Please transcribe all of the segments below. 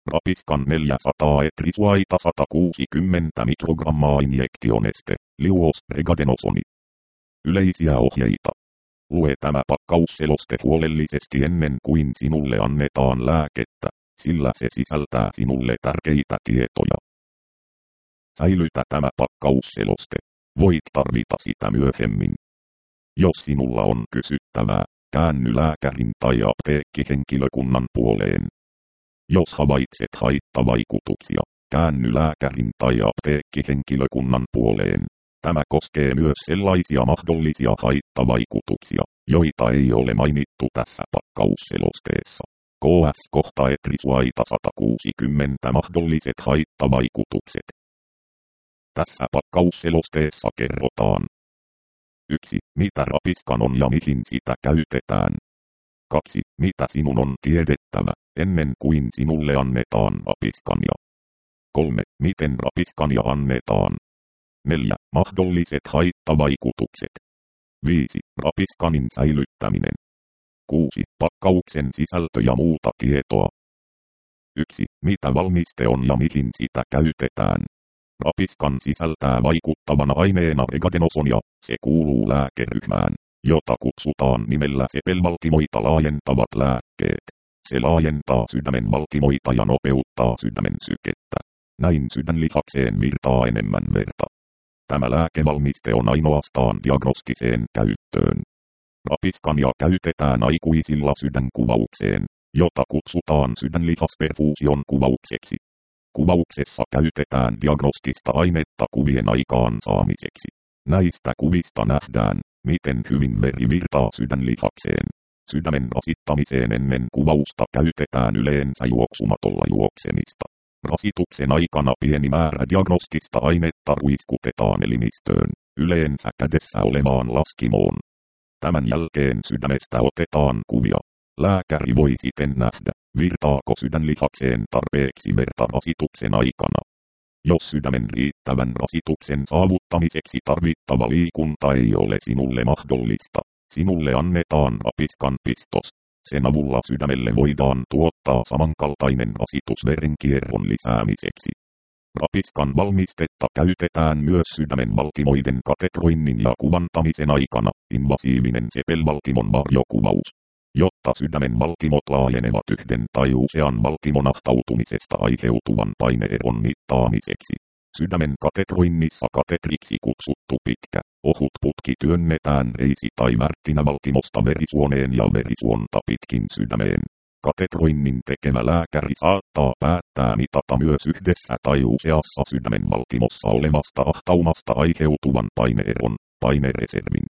Rapiskan 400 etrisuaita 160 mikrogrammaa injektioneste, liuos regadenosoni. Yleisiä ohjeita. Lue tämä pakkausseloste huolellisesti ennen kuin sinulle annetaan lääkettä, sillä se sisältää sinulle tärkeitä tietoja. Säilytä tämä pakkausseloste. Voit tarvita sitä myöhemmin. Jos sinulla on kysyttävää, käänny lääkärin tai apteekkihenkilökunnan puoleen. Jos havaitset haittavaikutuksia, käänny lääkärin tai apteekkihenkilökunnan puoleen. Tämä koskee myös sellaisia mahdollisia haittavaikutuksia, joita ei ole mainittu tässä pakkausselosteessa. KS-kohta etrisuaita 160 mahdolliset haittavaikutukset. Tässä pakkausselosteessa kerrotaan. 1. Mitä rapiskan on ja mihin sitä käytetään. 2. Mitä sinun on tiedettävä, ennen kuin sinulle annetaan rapiskania. 3. Miten rapiskania annetaan. 4. Mahdolliset haittavaikutukset. 5. Rapiskanin säilyttäminen. 6. Pakkauksen sisältö ja muuta tietoa. 1. Mitä valmiste on ja mihin sitä käytetään. Rapiskan sisältää vaikuttavana aineena regadenosonia, se kuuluu lääkeryhmään, jota kutsutaan nimellä sepelvaltimoita laajentavat lääkkeet. Se laajentaa sydämen valtimoita ja nopeuttaa sydämen sykettä. Näin sydänlihakseen virtaa enemmän verta. Tämä lääkevalmiste on ainoastaan diagnostiseen käyttöön. Rapiskania käytetään aikuisilla sydänkuvaukseen, jota kutsutaan sydänlihasperfuusion kuvaukseksi. Kuvauksessa käytetään diagnostista ainetta kuvien aikaan saamiseksi. Näistä kuvista nähdään, miten hyvin veri virtaa sydänlihakseen. Sydämen rasittamiseen ennen kuvausta käytetään yleensä juoksumatolla juoksemista. Rasituksen aikana pieni määrä diagnostista ainetta ruiskutetaan elimistöön, yleensä kädessä olevaan laskimoon. Tämän jälkeen sydämestä otetaan kuvia. Lääkäri voi siten nähdä, virtaako sydänlihakseen tarpeeksi verta rasituksen aikana. Jos sydämen riittävän rasituksen saavuttamiseksi tarvittava liikunta ei ole sinulle mahdollista, sinulle annetaan rapiskan pistos. Sen avulla sydämelle voidaan tuottaa samankaltainen rasitus verenkierron lisäämiseksi. Rapiskan valmistetta käytetään myös sydämen valtimoiden katetroinnin ja kuvantamisen aikana, invasiivinen sepelvaltimon varjokuvaus. Jotta sydämen valtimot laajenevat yhden tai usean valtimon ahtautumisesta aiheutuvan paineeron mittaamiseksi. Sydämen katetroinnissa katetriksi kutsuttu pitkä, ohut putki työnnetään reisi- tai värttinävaltimosta verisuoneen ja verisuonta pitkin sydämeen. Katetroinnin tekevä lääkäri saattaa päättää mitata myös yhdessä tai useassa sydämen valtimossa olevasta ahtaumasta aiheutuvan paineeron, painereservin.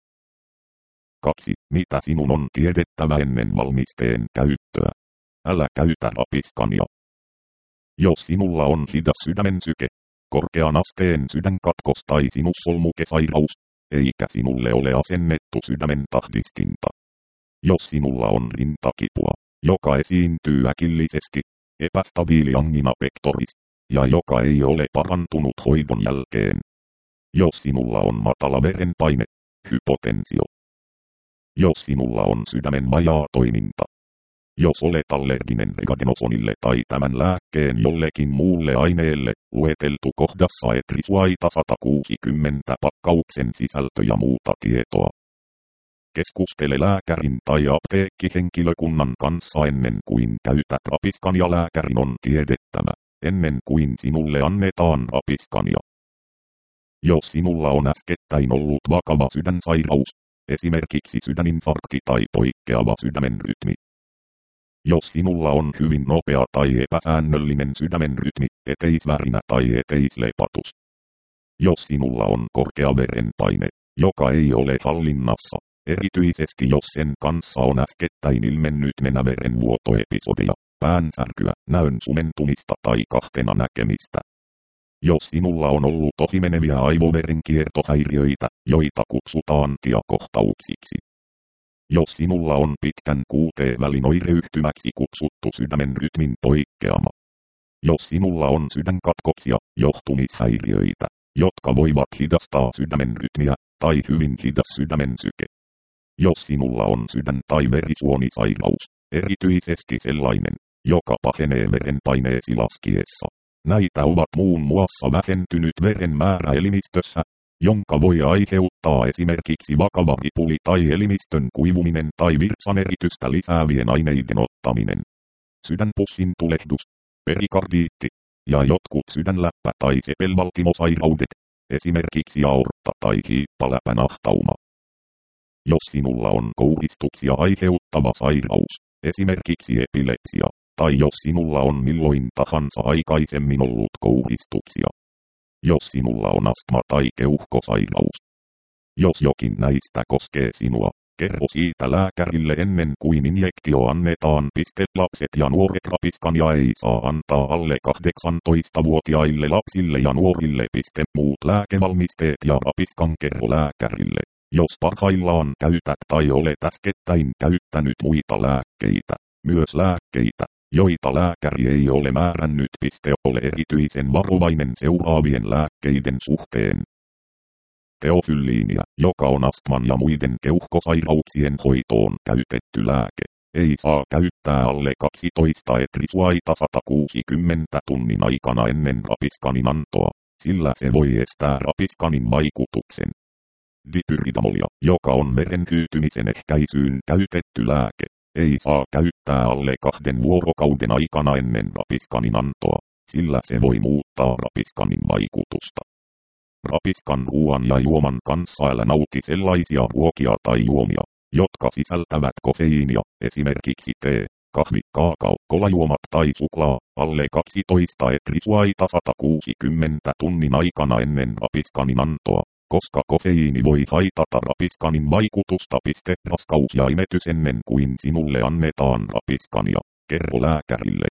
2. Mitä sinun on tiedettävä ennen valmisteen käyttöä? Älä käytä rapiskania. Jos sinulla on hidas sydämen syke, korkean asteen sydänkatkos tai sinussolmukesairaus, eikä sinulle ole asennettu sydämen tahdistinta. Jos sinulla on rintakipua, joka esiintyy äkillisesti, epästabiili angina pectoris, ja joka ei ole parantunut hoidon jälkeen. Jos sinulla on matala verenpaine, hypotensio. Jos sinulla on sydämen vajaa toiminta. Jos olet allerginen regadenosonille tai tämän lääkkeen jollekin muulle aineelle, lueteltu kohdassa etrisuaita 160 pakkauksen sisältö ja muuta tietoa. Keskustele lääkärin tai apteekkihenkilökunnan kanssa ennen kuin käytät rapiskania. Lääkärin on tiedettävä, ennen kuin sinulle annetaan rapiskania. Jos sinulla on äskettäin ollut vakava sydänsairaus, esimerkiksi sydäninfarkti tai poikkeava sydämen rytmi. Jos sinulla on hyvin nopea tai epäsäännöllinen sydämen rytmi, eteisvärinä tai eteislepatus. Jos sinulla on korkea verenpaine, joka ei ole hallinnassa, erityisesti jos sen kanssa on äskettäin ilmennyt nenäverenvuotoepisodia, päänsärkyä, näön sumentumista tai kahtena näkemistä. Jos sinulla on ollut ohimeneviä aivoverenkiertohäiriöitä, joita kutsutaan tiakohtauksiksi. Jos sinulla on pitkän QT-välin oireyhtymäksi kutsuttu sydämen rytmin poikkeama. Jos sinulla on sydänkatkoksia, johtumishäiriöitä, jotka voivat hidastaa sydämen rytmiä, tai hyvin hidas sydämen syke. Jos sinulla on sydän- tai verisuonisairaus, erityisesti sellainen, joka pahenee verenpaineesi laskiessa. Näitä ovat muun muassa vähentynyt veren määrä elimistössä, jonka voi aiheuttaa esimerkiksi vakava ripuli tai elimistön kuivuminen tai virtsaneritystä lisäävien aineiden ottaminen. Sydänpussin tulehdus, perikardiitti ja jotkut sydänläppä- tai sepelvaltimosairaudet, esimerkiksi aortta- tai hiippaläpänahtauma. Jos sinulla on kouristuksia aiheuttava sairaus, esimerkiksi epilepsia, tai jos sinulla on milloin tahansa aikaisemmin ollut kouristuksia. Jos sinulla on astma tai keuhkosairaus. Jos jokin näistä koskee sinua, kerro siitä lääkärille ennen kuin injektio annetaan. Lapset ja nuoret rapiskania ei saa antaa alle 18-vuotiaille lapsille ja nuorille. Muut lääkevalmisteet ja rapiskan kerro lääkärille, jos parhaillaan käytät tai olet äskettäin käyttänyt muita lääkkeitä, myös lääkkeitä, joita lääkäri ei ole määrännyt. Ole erityisen varovainen seuraavien lääkkeiden suhteen. Teofylliinia, joka on astman ja muiden keuhkosairauksien hoitoon käytetty lääke, ei saa käyttää alle 12 etrisuaita 160 tunnin aikana ennen rapiskanin antoa, sillä se voi estää rapiskanin vaikutuksen. Dipyridamolia, joka on veren hyytymisen ehkäisyyn käytetty lääke, ei saa käyttää alle 2 vuorokauden aikana ennen rapiskanin antoa, sillä se voi muuttaa rapiskanin vaikutusta. Rapiskan ruoan ja juoman kanssa älä nauti sellaisia ruokia tai juomia, jotka sisältävät kofeiinia, esimerkiksi tee, kahvi, kaakao, kolajuomat tai suklaa, alle 12 etrisuaita 160 tunnin aikana ennen rapiskanin antoa, koska kofeiini voi haitata rapiskanin vaikutusta. Raskaus ja imetys ennen kuin sinulle annetaan rapiskania, kerro lääkärille.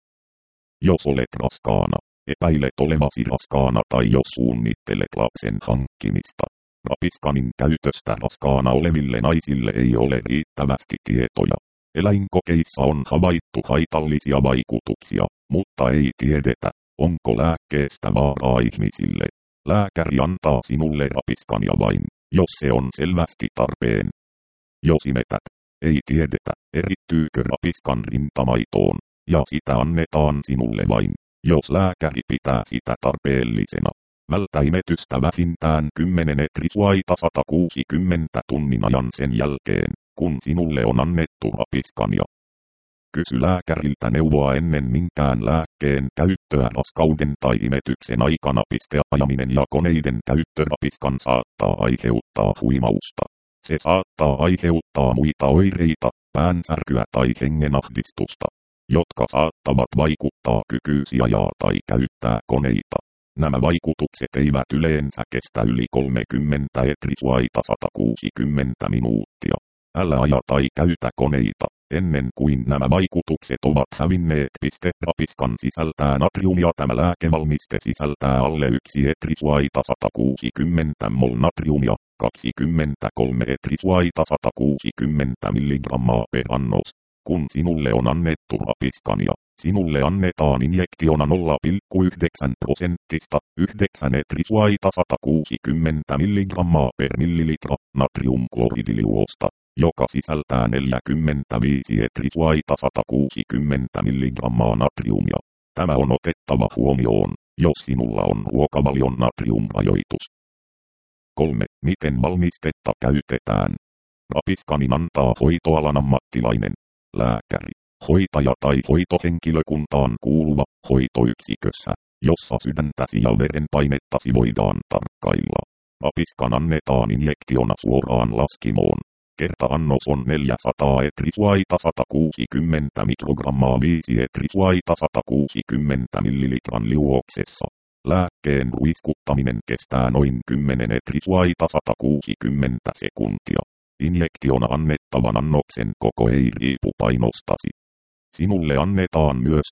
Jos olet raskaana, epäilet olevasi raskaana tai jos suunnittelet lapsen hankkimista, rapiskanin käytöstä raskaana oleville naisille ei ole riittävästi tietoja. Eläinkokeissa on havaittu haitallisia vaikutuksia, mutta ei tiedetä, onko lääkkeestä vaaraa ihmisille. Lääkäri antaa sinulle rapiskania vain, jos se on selvästi tarpeen. Jos imetät, ei tiedetä, erittyykö rapiskan rintamaitoon, ja sitä annetaan sinulle vain, jos lääkäri pitää sitä tarpeellisena. Vältä imetystä vähintään 10 etrisuaita 160 tunnin ajan sen jälkeen, kun sinulle on annettu rapiskania. Kysy lääkäriltä neuvoa ennen minkään lääkkeen käyttöä raskauden tai imetyksen aikana. Ajaminen ja koneiden käyttö rapiskan saattaa aiheuttaa huimausta. Se saattaa aiheuttaa muita oireita, päänsärkyä tai hengenahdistusta, jotka saattavat vaikuttaa kykyysi ajaa tai käyttää koneita. Nämä vaikutukset eivät yleensä kestä yli 30 etrisuaita 160 minuuttia. Älä aja tai käytä koneita, ennen kuin nämä vaikutukset ovat hävinneet. Rapiskan sisältää natriumia. Tämä lääkevalmiste sisältää alle 1 etrisuaita 160 mol natriumia, 23 etrisuaita 160 milligrammaa per annos. Kun sinulle on annettu rapiskania, sinulle annetaan injektiona 0,9% 9 etrisuaita 160 milligrammaa per millilitra natriumkloridiliuosta, joka sisältää 45 etrisuaita 160 milligrammaa natriumia. Tämä on otettava huomioon, jos sinulla on ruokavalion natriumrajoitus. 3. Miten valmistetta käytetään? Rapiskanin antaa hoitoalan ammattilainen, lääkäri, hoitaja tai hoitohenkilökuntaan kuuluva hoitoyksikössä, jossa sydäntäsi ja verenpainettasi voidaan tarkkailla. Rapiskan annetaan injektiona suoraan laskimoon. Kerta-annos on 400 etrisuaita 160 mikrogrammaa 5 etrisuaita 160 millilitran liuoksessa. Lääkkeen ruiskuttaminen kestää noin 10 etrisuaita 160 sekuntia. Injektiona annettavan annoksen koko ei riipu painostasi. Sinulle annetaan myös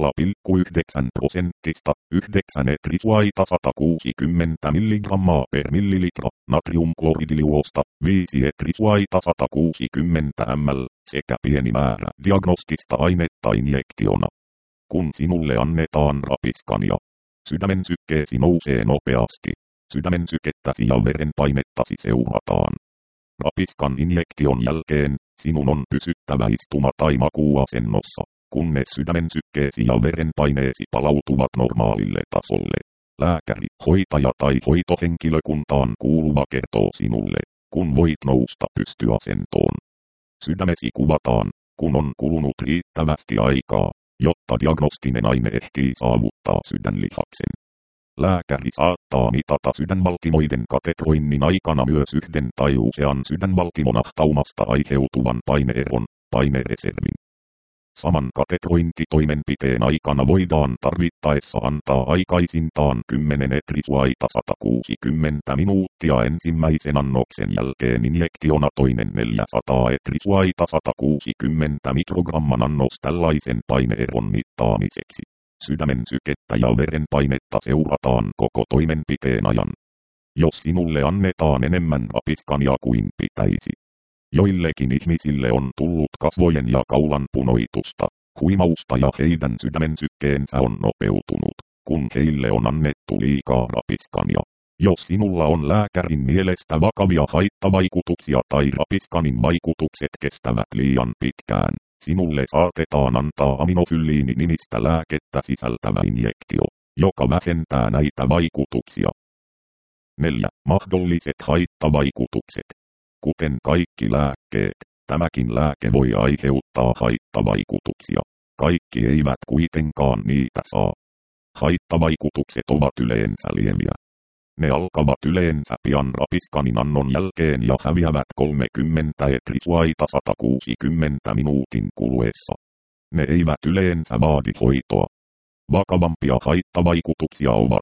0,9% 9 etrisuaita 160 milligrammaa per millilitra natriumkloridiliuosta 5 etrisuaita 160 ml sekä pieni määrä diagnostista ainetta injektiona. Kun sinulle annetaan rapiskania, sydämen sykkeesi nousee nopeasti. Sydämen sykettäsi ja verenpainettasi seurataan. Rapiskan injektion jälkeen sinun on pysyttävä istuma- tai makuuasennossa. kunnes sydämen sykkeesi ja verenpaineesi palautuvat normaalille tasolle. Lääkäri, hoitaja tai hoitohenkilökuntaan kuuluva kertoo sinulle, kun voit nousta pystyasentoon. Sydämesi kuvataan, kun on kulunut riittävästi aikaa, jotta diagnostinen aine ehtii saavuttaa sydänlihaksen. Lääkäri saattaa mitata sydänvaltimoiden katetroinnin aikana myös yhden tai usean sydänvaltimonahtaumasta aiheutuvan paineeron, painereservin. Saman katetrointitoimenpiteen aikana voidaan tarvittaessa antaa aikaisintaan 10 etrisuaita 160 minuuttia ensimmäisen annoksen jälkeen injektiona toinen 400 etrisuaita 160 mikrogramman annos tällaisen paineeron mittaamiseksi. Sydämen sykettä ja verenpainetta seurataan koko toimenpiteen ajan. Jos sinulle annetaan enemmän rapiskania kuin pitäisi. Joillekin ihmisille on tullut kasvojen ja kaulan punoitusta, huimausta ja heidän sydämen sykkeensä on nopeutunut, kun heille on annettu liikaa rapiskania. Jos sinulla on lääkärin mielestä vakavia haittavaikutuksia tai rapiskanin vaikutukset kestävät liian pitkään, sinulle saatetaan antaa aminofylliini-nimistä lääkettä sisältävä injektio, joka vähentää näitä vaikutuksia. 4. Mahdolliset haittavaikutukset. Kuten kaikki lääkkeet, tämäkin lääke voi aiheuttaa haittavaikutuksia. Kaikki eivät kuitenkaan niitä saa. Haittavaikutukset ovat yleensä lieviä. Ne alkavat yleensä pian rapiskanin annon jälkeen ja häviävät 30 etrisuaita 160 minuutin kuluessa. Ne eivät yleensä vaadi hoitoa. Vakavampia haittavaikutuksia ovat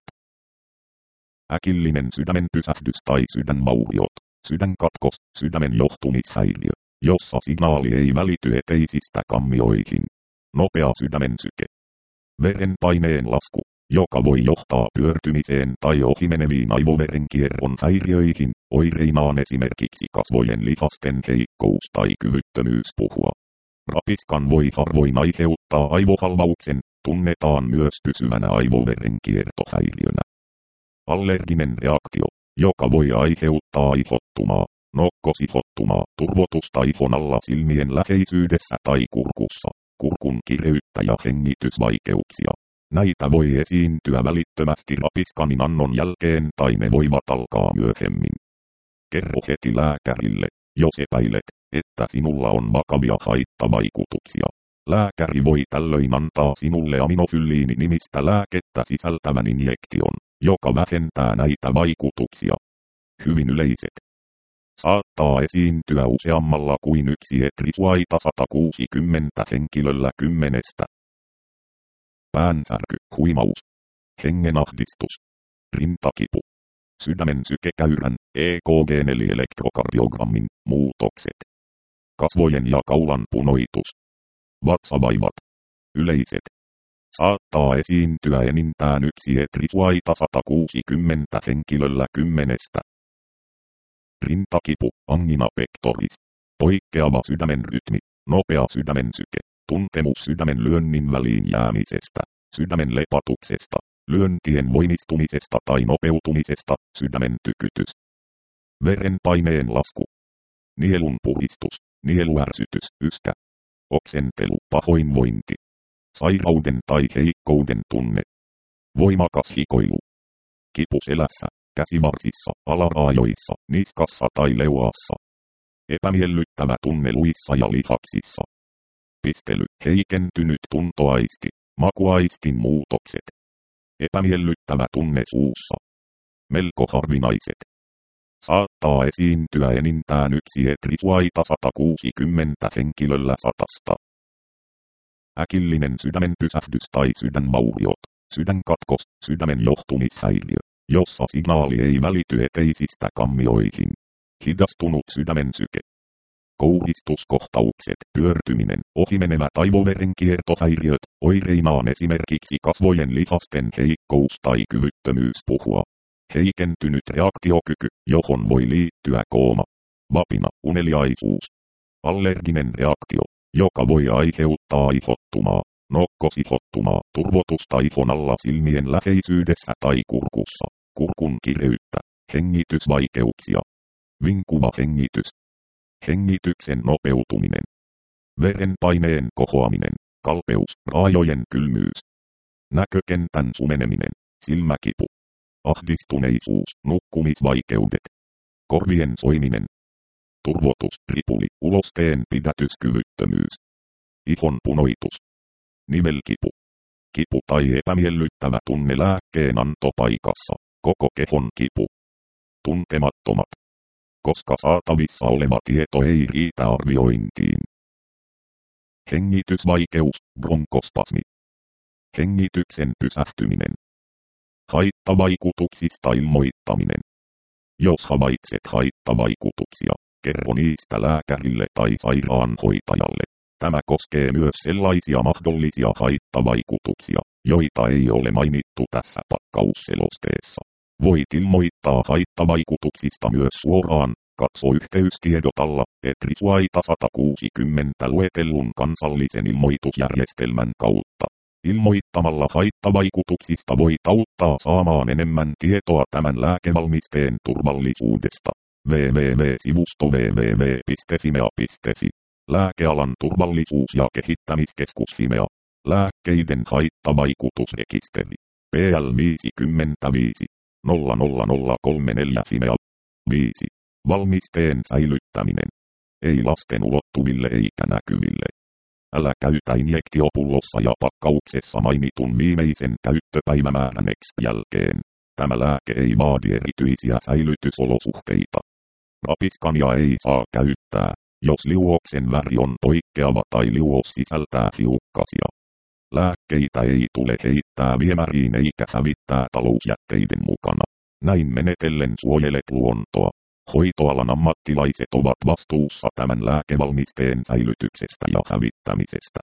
äkillinen sydämenpysähdys tai sydänvauriot, sydänkatkos, sydämen johtumishäiriö, jossa signaali ei välity eteisistä kammioihin, nopea sydämen syke, verenpaineen lasku, joka voi johtaa pyörtymiseen tai ohimeneviin aivoverenkierron häiriöihin, oireinaan esimerkiksi kasvojen lihasten heikkous tai kyvyttömyys puhua. Rapiskan voi harvoin aiheuttaa aivohalvauksen, tunnetaan myös pysyvänä aivoverenkiertohäiriönä. Allerginen reaktio, joka voi aiheuttaa ihottumaa, nokkosihottumaa, turvotusta ihon alla silmien läheisyydessä tai kurkussa, kurkun kireyttä ja hengitysvaikeuksia. Näitä voi esiintyä välittömästi rapiskanin annon jälkeen tai ne voivat alkaa myöhemmin. Kerro heti lääkärille, jos epäilet, että sinulla on vakavia haittavaikutuksia. Lääkäri voi tällöin antaa sinulle aminofylliini-nimistä lääkettä sisältävän injektion, joka vähentää näitä vaikutuksia. Hyvin yleiset. Saattaa esiintyä useammalla kuin yksi etrisuaita 160 henkilöllä 10. Päänsärky, huimaus, hengenahdistus, rintakipu, sydämen sykekäyrän, EKG eli elektrokardiogrammin, muutokset, kasvojen ja kaulan punoitus, vatsavaivat, yleiset. Saattaa esiintyä enintään yksi etrisuaita 160 henkilöllä 10. Rintakipu, angina pectoris, poikkeava sydämen rytmi, nopea sydämen syke, tuntemus sydämen lyönnin väliin jäämisestä, sydämen lepatuksesta, lyöntien voimistumisesta tai nopeutumisesta, sydämen tykytys. Verenpaineen lasku, nielun puristus, nieluärsytys, yskä, oksentelu, pahoinvointi, sairauden tai heikkouden tunne, voimakas hikoilu, kipu selässä, käsivarsissa, alaraajoissa, niskassa tai leuassa, epämiellyttävä tunne luissa ja lihaksissa, pistely, heikentynyt tuntoaisti, makuaistin muutokset, epämiellyttävä tunne suussa, melko harvinaiset. Saattaa esiintyä enintään yksi etrisuaita 160 henkilöllä 100. Äkillinen sydämenpysähdys tai sydänvauriot, sydänkatkos, sydämen johtumishäiriö, jossa signaali ei välity eteisistä kammioihin. Hidastunut sydämen syke. Kouhistuskohtaukset, pyörtyminen, ohimenevät aivoverenkiertohäiriöt, oireinaan esimerkiksi kasvojen lihasten heikkous tai kyvyttömyys puhua. Heikentynyt reaktiokyky, johon voi liittyä kooma, vapina, uneliaisuus. Allerginen reaktio, joka voi aiheuttaa ihottumaa, nokkosihottumaa, turvotusta ihon alla silmien läheisyydessä tai kurkussa, kurkun kireyttä, hengitysvaikeuksia. Vinkuva hengitys. Hengityksen nopeutuminen. Verenpaineen kohoaminen, kalpeus, raajojen kylmyys. Näkökentän sumeneminen, silmäkipu. Ahdistuneisuus, nukkumisvaikeudet. Korvien soiminen. Turvotus, ripuli, ulosteen pidätyskyvyttömyys. Ihon punoitus. Nivelkipu. Kipu tai epämiellyttävä tunne lääkkeen antopaikassa, koko kehon kipu. Tuntemattomat. Koska saatavissa oleva tieto ei riitä arviointiin. Hengitysvaikeus, bronkospasmi. Hengityksen pysähtyminen. Haittavaikutuksista ilmoittaminen. Jos havaitset haittavaikutuksia, kerro niistä lääkärille tai sairaanhoitajalle. Tämä koskee myös sellaisia mahdollisia haittavaikutuksia, joita ei ole mainittu tässä pakkausselosteessa. Voit ilmoittaa haittavaikutuksista myös suoraan. Katso yhteystiedot alla, ETRISUAITA 160 luetellun kansallisen ilmoitusjärjestelmän kautta. Ilmoittamalla haittavaikutuksista voit auttaa saamaan enemmän tietoa tämän lääkevalmisteen turvallisuudesta. www.sivusto www.fimea.fi. Lääkealan turvallisuus- ja kehittämiskeskus Fimea. Lääkkeiden haittavaikutusrekisteri. PL 55 00034 Fimea. 5. Valmisteen säilyttäminen. Ei lasten ulottuville eikä näkyville. Älä käytä injektiopullossa ja pakkauksessa mainitun viimeisen käyttöpäivämäärän jälkeen. Tämä lääke ei vaadi erityisiä säilytysolosuhteita. Rapiskania ei saa käyttää, jos liuoksen väri on poikkeava tai liuos sisältää hiukkasia. Lääkkeitä ei tule heittää viemäriin eikä hävittää talousjätteiden mukana. Näin menetellen suojelet luontoa. Hoitoalan ammattilaiset ovat vastuussa tämän lääkevalmisteen säilytyksestä ja hävittämisestä.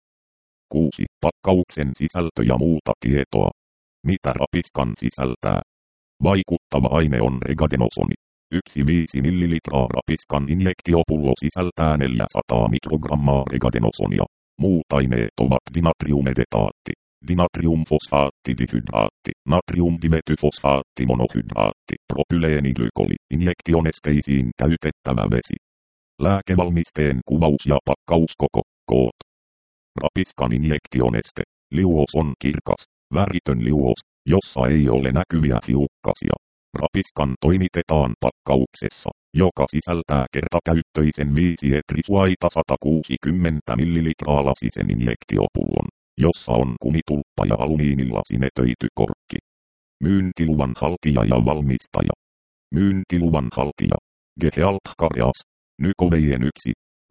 6. Pakkauksen sisältö ja muuta tietoa. Mitä rapiskan sisältää? Vaikuttava aine on regadenosoni. 1,5 ml rapiskan injektiopullo sisältää 400 mikrogrammaa regadenosonia. Muut aineet ovat dinatriumedetaatti, dinatriumfosfaattidihydraatti, natriumdimetyfosfaattimonohydraatti, propyleeniglikoli, injektionesteisiin käytettävä vesi. Lääkevalmisteen kuvaus ja pakkauskoko, koot. Rapiskan injektioneste. Liuos on kirkas, väritön liuos, jossa ei ole näkyviä hiukkasia. Rapiskan toimitetaan pakkauksessa, joka sisältää kertakäyttöisen 5 ETRISUAITA 160 ml lasisen injektiopullon, jossa on kumitulppa ja alumiinilla sinetöity korkki. Myyntiluvan haltija ja valmistaja. Myyntiluvan haltija. Gehealt Karjas. Nykoveien 1.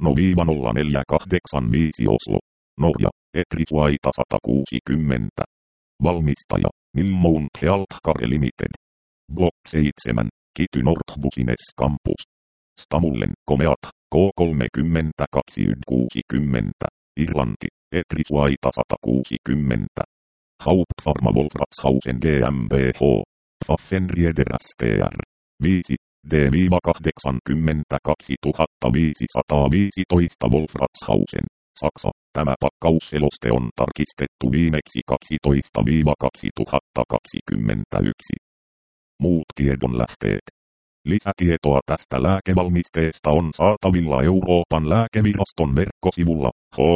No-0485 Oslo. Norja. ETRISUAITA 160. Valmistaja. Milmoun Healthcare Limited. Block 7, Kitty Northbusiness Campus. Stamullen, Komeat, K30 Irlanti, ETRISUAITA 160. Hauptpharma Wolfratshausen GmbH. Pfaffenrieder STR. 5, D-80 2515 Wolfratshausen, Saksa. Tämä pakkausseloste on tarkistettu viimeksi 12-2021. Muut tiedonlähteet. Lisätietoa tästä lääkevalmisteesta on saatavilla Euroopan lääkeviraston verkkosivulla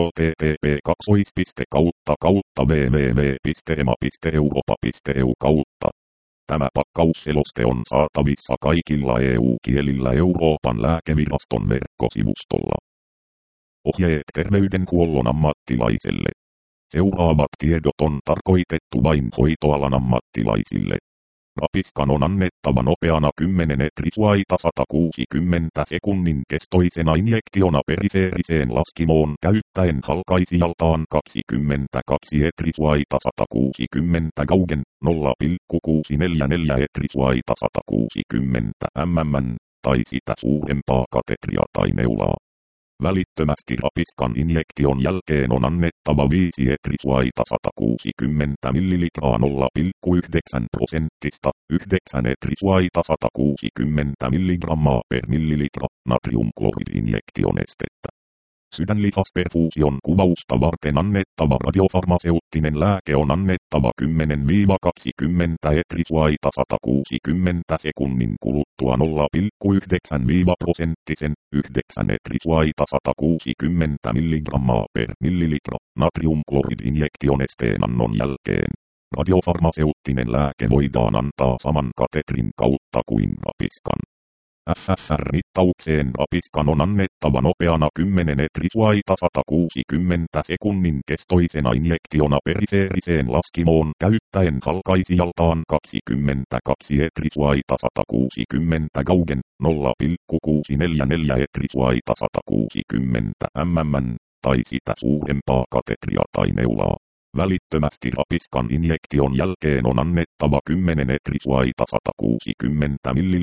http://www.ema.europa.eu. Tämä pakkausseloste on saatavissa kaikilla EU-kielillä Euroopan lääkeviraston verkkosivustolla. Ohjeet terveydenhuollon ammattilaiselle. Seuraavat tiedot on tarkoitettu vain hoitoalan ammattilaisille. Rapiskan on annettava nopeana 10 ETRISUAITA 160 sekunnin kestoisena injektiona perifeeriseen laskimoon käyttäen halkaisijaltaan 22 ETRISUAITA 160 Gaugen 0,644 ETRISUAITA 160 mm tai sitä suurempaa katetria tai neulaa. Välittömästi rapiskan injektion jälkeen on annettava 5 ETRISUAITA 160 ml 0,9% 9 ETRISUAITA 160 mg per millilitra natriumkloridi-injektionestettä. Sydänlihasperfuusion kuvausta varten annettava radiofarmaseuttinen lääke on annettava 10-20 etrisuaita 160 sekunnin kuluttua 0,9% 9 etrisuaita 160 mg per millilitra natriumklorid-injektionesteen annon jälkeen. Radiofarmaseuttinen lääke voidaan antaa saman katetrin kautta kuin rapiskan. FFR-mittaukseen rapiskan on annettava nopeana 10 etrisuaita 160 sekunnin kestoisena injektiona perifeeriseen laskimoon käyttäen halkaisijaltaan 22 etrisuaita 160 gaugen 0,644 etrisuaita 160 mm tai sitä suurempaa katetria tai neulaa. Välittömästi rapiskan injektion jälkeen on annettava 10 etrisuaita 160 ml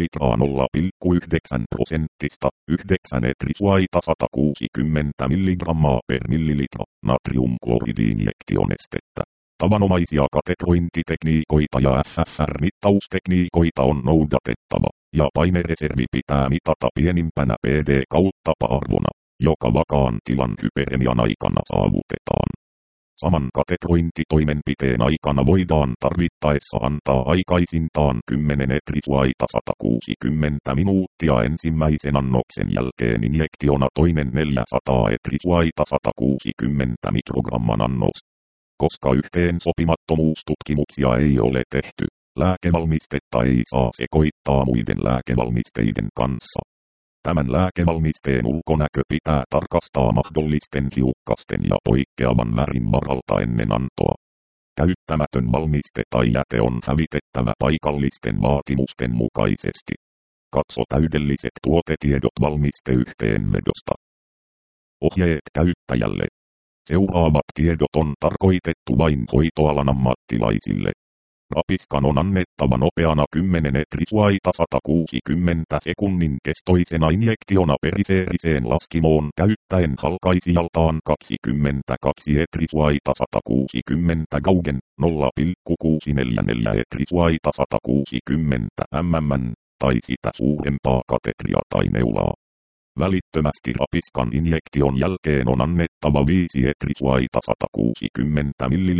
0,9% 9 etrisuaita 160 mg per millilitra natriumkloridi-injektionestettä. Tavanomaisia katetrointitekniikoita ja FFR-mittaustekniikoita on noudatettava, ja painereservi pitää mitata pienimpänä PD/arvona, joka vakaan tilan hyperemian aikana saavutetaan. Saman katetrointitoimenpiteen aikana voidaan tarvittaessa antaa aikaisintaan 10 etrisuaita 160 minuuttia ensimmäisen annoksen jälkeen injektiona toinen 400 etrisuaita 160 mikrogramman annos. Koska yhteensopimattomuustutkimuksia ei ole tehty, lääkevalmistetta ei saa sekoittaa muiden lääkevalmisteiden kanssa. Tämän lääkevalmisteen ulkonäkö pitää tarkastaa mahdollisten hiukkasten ja poikkeavan värin varalta ennen antoa. Käyttämätön valmiste tai jäte on hävitettävä paikallisten vaatimusten mukaisesti. Katso täydelliset tuotetiedot valmisteyhteenvedosta. Ohjeet käyttäjälle. Seuraavat tiedot on tarkoitettu vain hoitoalan ammattilaisille. Rapiskan on annettava nopeana 10 etrisuaita 160 sekunnin kestoisena injektiona perifeeriseen laskimoon käyttäen halkaisijaltaan 22 etrisuaita 160 gaugen 0,644 etrisuaita 160 mm tai sitä suurempaa katetria tai neulaa. Välittömästi rapiskan injektion jälkeen on annettava 5 etrisuaita 160 ml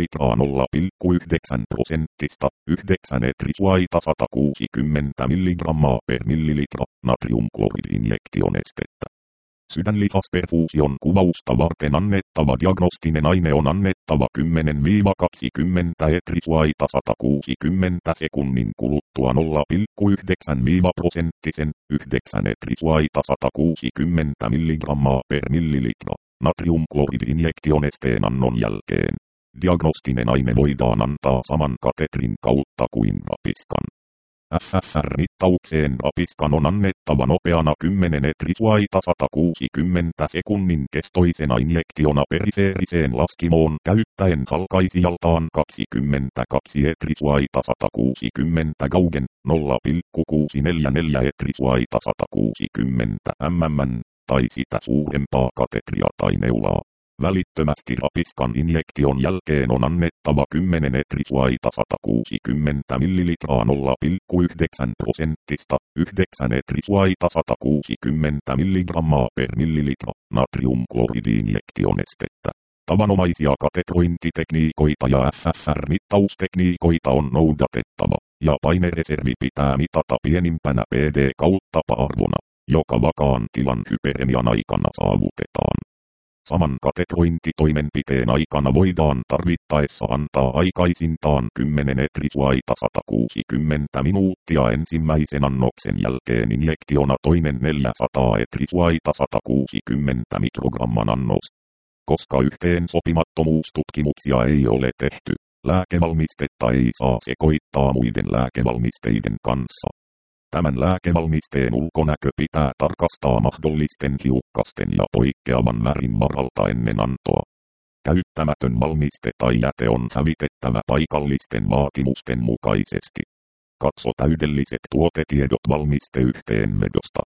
0,9% 9 etrisuaita 160 mg per millilitra natriumkloridi-injektionestettä. Sydänlihasperfuusion kuvausta varten annettava diagnostinen aine on annettava 10-20 etrisuaita 160 sekunnin kuluttua 0,9% 9 etrisuaita 160 mg per millilitra natriumkloridi-injektionesteen annon jälkeen. Diagnostinen aine voidaan antaa saman katetrin kautta kuin rapiskan. FFR-mittaukseen rapiskan on annettava nopeana 10 etrisuaita 160 sekunnin kestoisena injektiona perifeeriseen laskimoon käyttäen halkaisijaltaan 22 etrisuaita 160 gaugen 0,644 etrisuaita 160 mm tai sitä suurempaa katetria tai neulaa. Välittömästi rapiskan injektion jälkeen on annettava 10 etrisuaita 160 ml 0,9% 9 etrisuaita 160 mg per millilitra natriumkloridi-injektionestettä. Tavanomaisia katetrointitekniikoita ja FFR-mittaustekniikoita on noudatettava, ja painereservi pitää mitata pienimpänä PD/arvona, joka vakaan tilan hyperemian aikana saavutetaan. Saman katetrointitoimenpiteen aikana voidaan tarvittaessa antaa aikaisintaan 10 etrisuaita 160 minuuttia ensimmäisen annoksen jälkeen injektiona toinen 400 etrisuaita 160 mikrogramman annos. Koska yhteensopimattomuustutkimuksia ei ole tehty, lääkevalmistetta ei saa sekoittaa muiden lääkevalmisteiden kanssa. Tämän lääkevalmisteen ulkonäkö pitää tarkastaa mahdollisten hiukkasten ja poikkeavan värin varalta ennen antoa. Käyttämätön valmiste tai jäte on hävitettävä paikallisten vaatimusten mukaisesti. Katso täydelliset tuotetiedot valmisteyhteenvedosta.